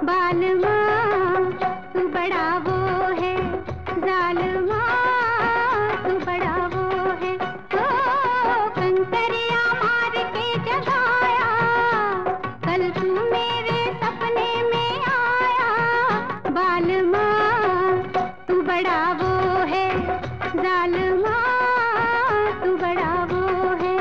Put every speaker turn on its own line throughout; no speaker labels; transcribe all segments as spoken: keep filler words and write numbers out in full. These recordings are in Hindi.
बालमा तू बड़ा वो है, जालिमा तू बड़ा वो है। ओ कंकरिया मार के जगाया, कल तू मेरे सपने में आया। बालमा तू बड़ा वो है, जालिमा तू बड़ा वो है।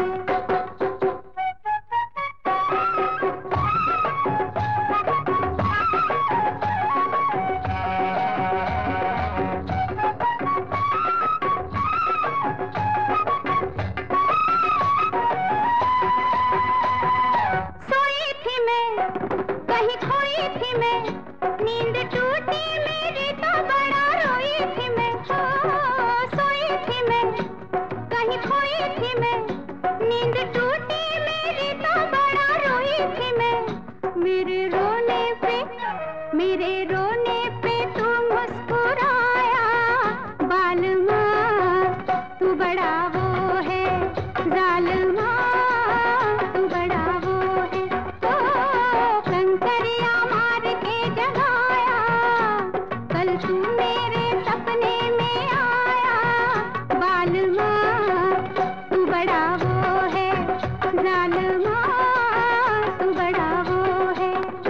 कहीं खोई थी मैं, नींद टूटी मेरी तो बड़ा रोई थी मैं। ओ सोई थी मैं, कहीं खोई थी मैं, नींद टूटी मेरी तो बड़ा रोई थी मैं। मेरे रोने पे, मेरे रोने पे तू मुस्कुराया। बालमा तू बड़ा वो है, जालिमा तू बड़ा वो है। ओ कंकरिया मार के जगाया, कल तू मेरे सपने में आया। बालमा तू बड़ा वो है, जालिमा तू बड़ा वो है।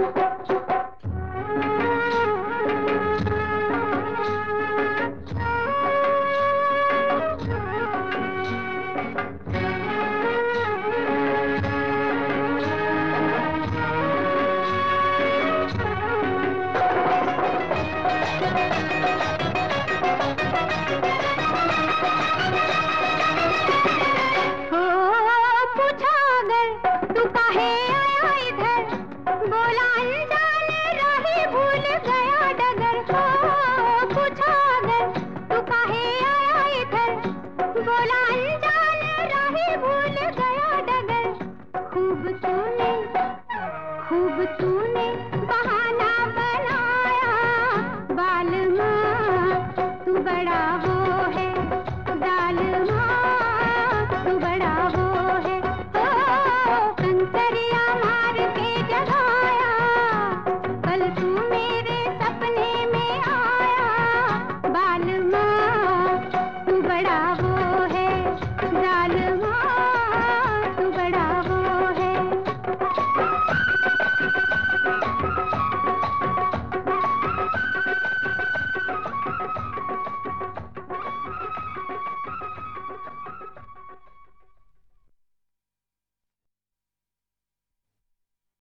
तू काहे आया इधर, बोला अनजान राही भूल गया डगर। हो पूछा अगर तू काहे आया इधर, बोला अनजान राही भूल गया डगर। खूब तूने, खूब तूने बहाना बनाया। बालमा तू बड़ा वो है, जालिमा तू बड़ा वो है। कंकरिया मार के जगाया, कल तू मेरे सपने में आया। बालमा तू बड़ा वो